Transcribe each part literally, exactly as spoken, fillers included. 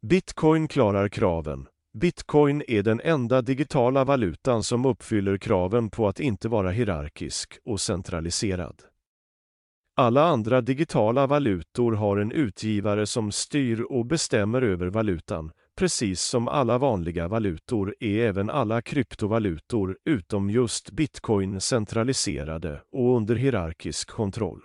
Bitcoin klarar kraven. Bitcoin är den enda digitala valutan som uppfyller kraven på att inte vara hierarkisk och centraliserad. Alla andra digitala valutor har en utgivare som styr och bestämmer över valutan. Precis som alla vanliga valutor är även alla kryptovalutor utom just Bitcoin centraliserade och under hierarkisk kontroll.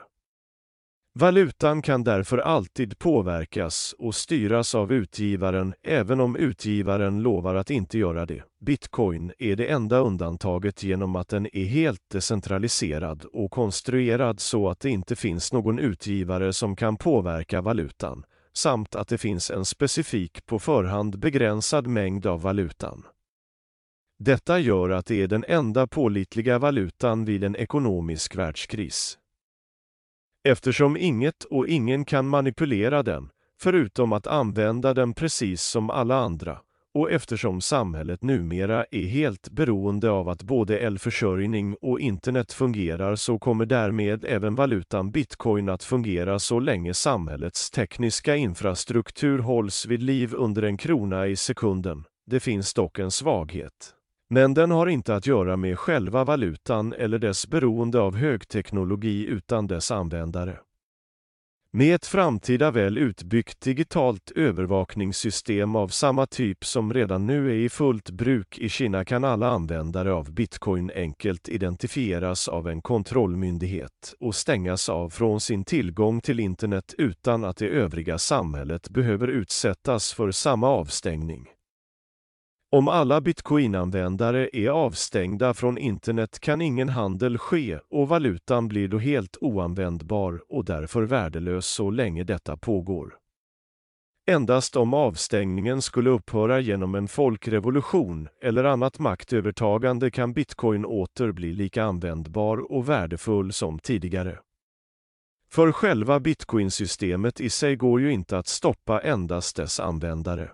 Valutan kan därför alltid påverkas och styras av utgivaren även om utgivaren lovar att inte göra det. Bitcoin är det enda undantaget genom att den är helt decentraliserad och konstruerad så att det inte finns någon utgivare som kan påverka valutan, samt att det finns en specifik på förhand begränsad mängd av valutan. Detta gör att det är den enda pålitliga valutan vid en ekonomisk världskris. Eftersom inget och ingen kan manipulera den, förutom att använda den precis som alla andra, och eftersom samhället numera är helt beroende av att både elförsörjning och internet fungerar så kommer därmed även valutan Bitcoin att fungera så länge samhällets tekniska infrastruktur hålls vid liv under en krona i sekunden. Det finns dock en svaghet. Men den har inte att göra med själva valutan eller dess beroende av högteknologi utan dess användare. Med ett framtida väl utbyggt digitalt övervakningssystem av samma typ som redan nu är i fullt bruk i Kina kan alla användare av Bitcoin enkelt identifieras av en kontrollmyndighet och stängas av från sin tillgång till internet utan att det övriga samhället behöver utsättas för samma avstängning. Om alla Bitcoin-användare är avstängda från internet kan ingen handel ske och valutan blir då helt oanvändbar och därför värdelös så länge detta pågår. Endast om avstängningen skulle upphöra genom en folkrevolution eller annat maktövertagande kan Bitcoin åter bli lika användbar och värdefull som tidigare. För själva Bitcoin-systemet i sig går ju inte att stoppa endast dess användare.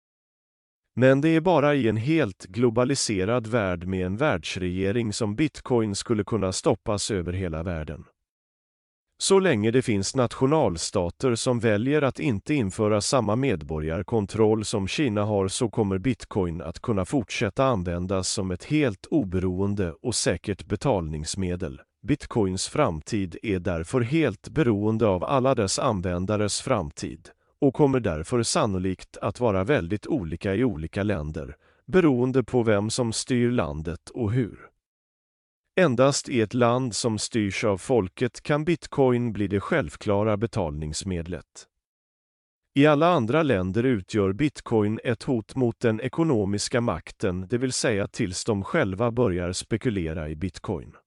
Men det är bara i en helt globaliserad värld med en världsregering som Bitcoin skulle kunna stoppas över hela världen. Så länge det finns nationalstater som väljer att inte införa samma medborgarkontroll som Kina har så kommer Bitcoin att kunna fortsätta användas som ett helt oberoende och säkert betalningsmedel. Bitcoins framtid är därför helt beroende av alla dess användares framtid och kommer därför sannolikt att vara väldigt olika i olika länder, beroende på vem som styr landet och hur. Endast i ett land som styrs av folket kan Bitcoin bli det självklara betalningsmedlet. I alla andra länder utgör Bitcoin ett hot mot den ekonomiska makten, det vill säga tills de själva börjar spekulera i Bitcoin.